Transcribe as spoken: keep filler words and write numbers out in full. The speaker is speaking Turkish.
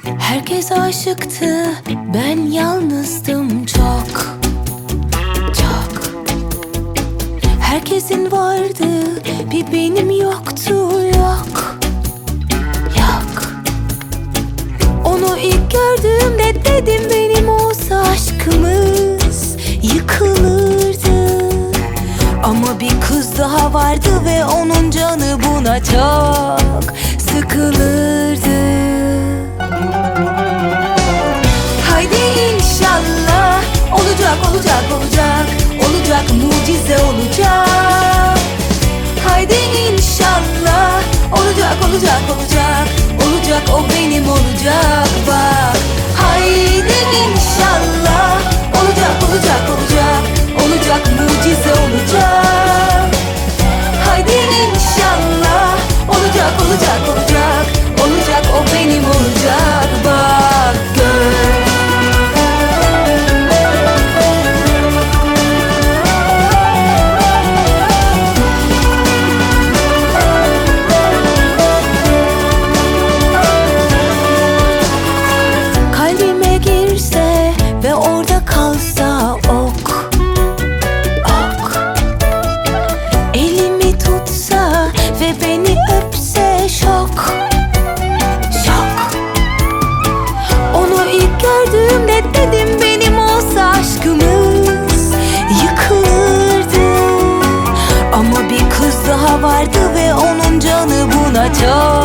Herkes aşıktı, ben yalnızdım çok, çok. Herkesin vardı, bir benim yoktu, yok, yok. Onu ilk gördüğümde dedim benim olsa aşkımız yıkılırdı. Ama bir kız daha vardı ve onun canı buna çok sıkılırdı. Haydi inşallah olacak, olacak, olacak, olacak, mucize olacak. Haydi inşallah olacak, olacak, olacak, olacak, o benim olacak bak. Haydi inşallah olacak, olacak, olacak, olacak, mucize olacak. Haydi inşallah olacak, olacak, olacak, olacak, o benim olacak bak gör. Kalbime girse ve orada kalsa ok, ok. Elimi tutsa ve beni öpse şok, şok. Onu ilk gördüğümde dedim benim olsa aşkımız yıkılırdı. Ama bir kız daha vardı ve onun canı buna çok